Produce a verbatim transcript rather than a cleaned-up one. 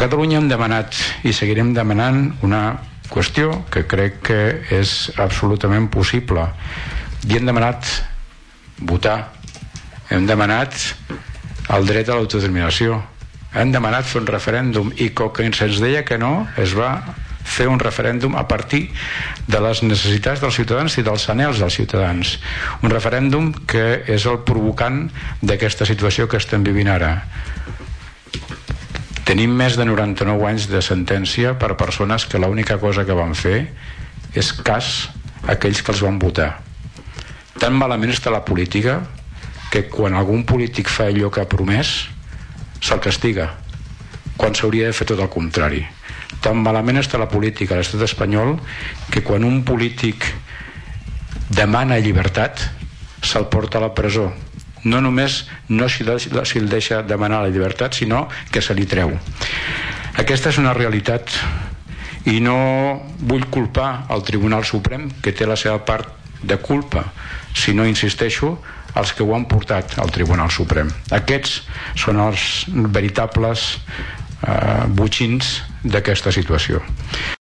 Catalunya hem demanat i seguirem demanant una qüestió que crec que és absolutament possible, i hem demanat votar, hem demanat el dret a l'autodeterminació, hem demanat fer un referèndum, i com que se'ns deia que no, es va fer un referèndum a partir de les necessitats dels ciutadans i dels anhels dels ciutadans, un referèndum que és el provocant d'aquesta situació que estem vivint ara. Tenim més de noranta-nou anys de sentència per persones que l'única cosa que van fer és cas a aquells que els van votar. Tan malament està la política que quan algun polític fa allò que ha promès se'l castiga, quan s'hauria de fer tot el contrari. Tan malament està la política a l'estat espanyol que quan un polític demana llibertat se'l porta a la presó. No només no si el deixa demanar la llibertat, sinó que se li treu. Aquesta és una realitat, i no vull culpar el Tribunal Suprem, que té la seva part de culpa, sinó, insisteixo, els que ho han portat al Tribunal Suprem. Aquests són els veritables eh, botxins d'aquesta situació.